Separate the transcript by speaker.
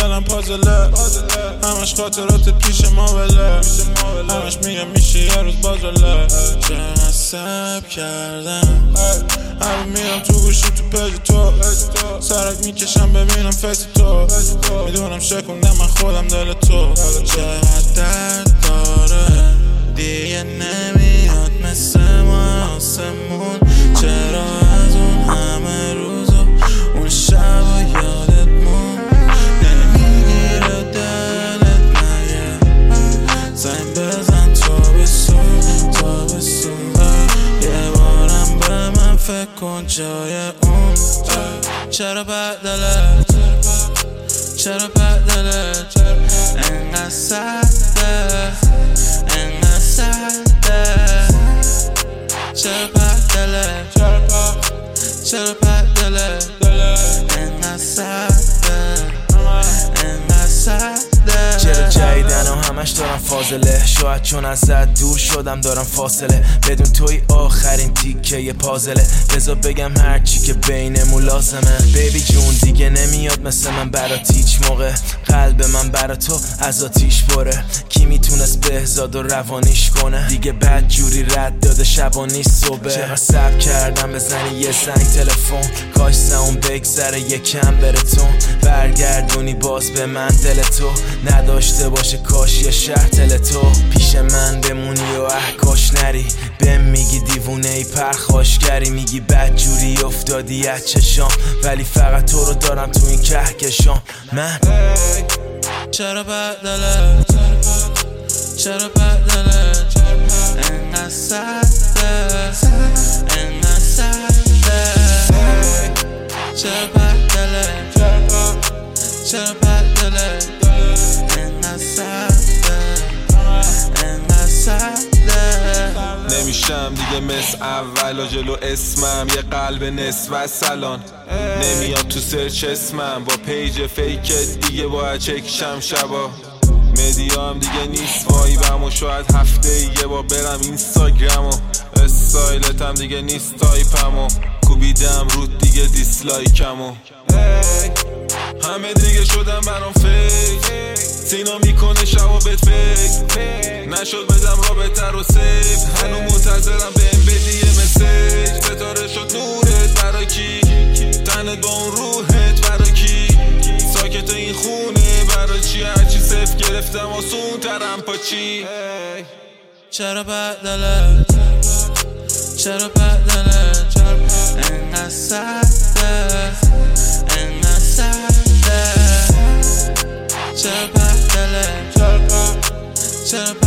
Speaker 1: دلم پازله، همش خاطرات پیش ماوله، همش میگم میشه یه روز بازله. چه نصب کردم هر میرم تو گوشی تو پیج تو، سرک میکشم ببینم فیس تو، میدونم شکوندم من خودم دل تو. چقدر درد داره دیگه نمیاد مثل ما آسمون، چرا از اون همه روز و اون شب و یادت مون نمیگیره دلت مگه؟ زنگ بزن تابستون یه بارم به من فکر کن جای اون. چرا بدلت انقدر سرده چرا بدلت انقدر سرده چرا جدیدن و همش دارم فاضله، شاید چون ازت دور شدم دارم فاصله، بدون توی آخرین تیکه یه پازله، بذار بگم هرچی که بینمون لازمه. بیبی جون دیگه نمیاد مثل من برات هیچ موقع، قلب من برا تو از آتیش پره، کی میتونست بهزاد و روانیش کنه؟ دیگه بد جوری رد داده شبا نیست صبح، چرا صبر کردم بزنی یه زنگ تلفن، کاش اون بگذره یکم برتون، برگردونی باز به من دل تو، نداشته باشه کاش یه شرطل تو، پیش من بمونی و کاش نری، بهم میگی دیوونه ای پرخاشگری، میگی بد جوری افتادی از چشام، ولی فقط تو رو دارم تو این کهکشان. من چرا بدلت انقدر سرده چرا بدلت انقدر سرده
Speaker 2: نمیشم دیگه مثل اول و جلو اسمم یه قلب نصف و سلان، نمیاد تو سرچ اسمم با پیج فیکت دیگه باید چکشم شبا، مدیا هم دیگه نیست وایبم و شاید هفته یه با برم اینستاگرام و استایلت هم دیگه نیست تایپم و کوبیدم رود دیگه دیسلایکم و همه دیگه شدم برام فیک، سینا میکنه شبا بهت فکر نشد بدم رابطه رو سیف، هنو منتظرم بهم بدی یه مسیج، ستاره شد نورت برا کی؟ تنت با اون روحت برا کی؟ ساکت این خونه برا چی؟ هرچی صف گرفتم آسون ترم پا چی؟
Speaker 1: چرا بدلت انقدر سرده چرا بدلت